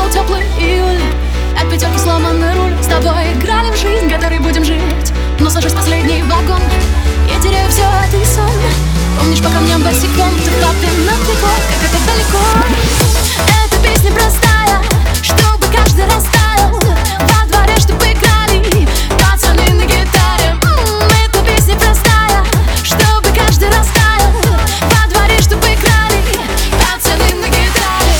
был теплый июль, от пятерки сломанный руль. С тобой играли в жизнь, которой будем жить. Но сажусь в последний вагон, я теряю все, а ты сон. Помнишь, по камням босиком ты папин отвлекло, как это далеко. Эта песня простая, чтобы каждый растаял. Во дворе, чтобы играли пацаны на гитаре. Эта песня простая, чтобы каждый растаял. Во дворе, чтобы играли пацаны на гитаре.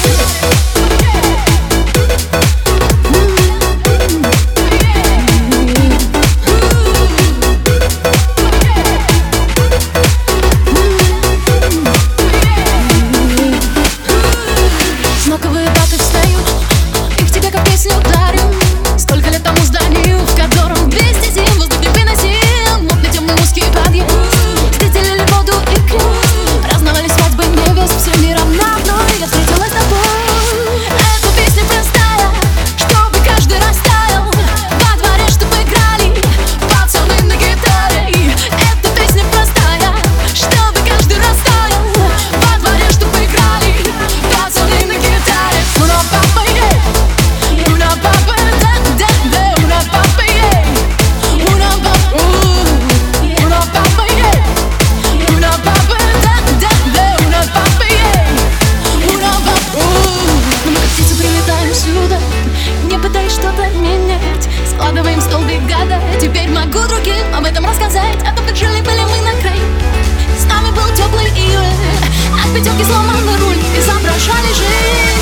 Знаковые даты встают, их тебе как песню дарю. Сколько лет тому зданию, в котором 200 зим воздух не выносил. Мутный темный узкий подъезд, здесь делили воду и крест. Праздновали свадьбы невест, всем миром на одной я встретилась с тобой. Эта песня простая, чтобы каждый растаял. Во дворе, чтобы играли пацаны на гитаре. Эта песня простая, чтобы каждый растаял. Во дворе, чтобы играли пацаны на гитаре. Una papa, yeah. Una papa, da, da, da. Una papa, yeah. Una papa, Una papa, yeah. Una papa, da, da, da. Una papa, yeah. Una papa, Мы как птицы прилетаем сюда, не пытаясь что-то менять. Складываем столбик года, теперь могу другим об этом рассказать. О том, как жили были мы на краю. С нами был теплый июль, от пятерки сломанный руль, изображали жизнь.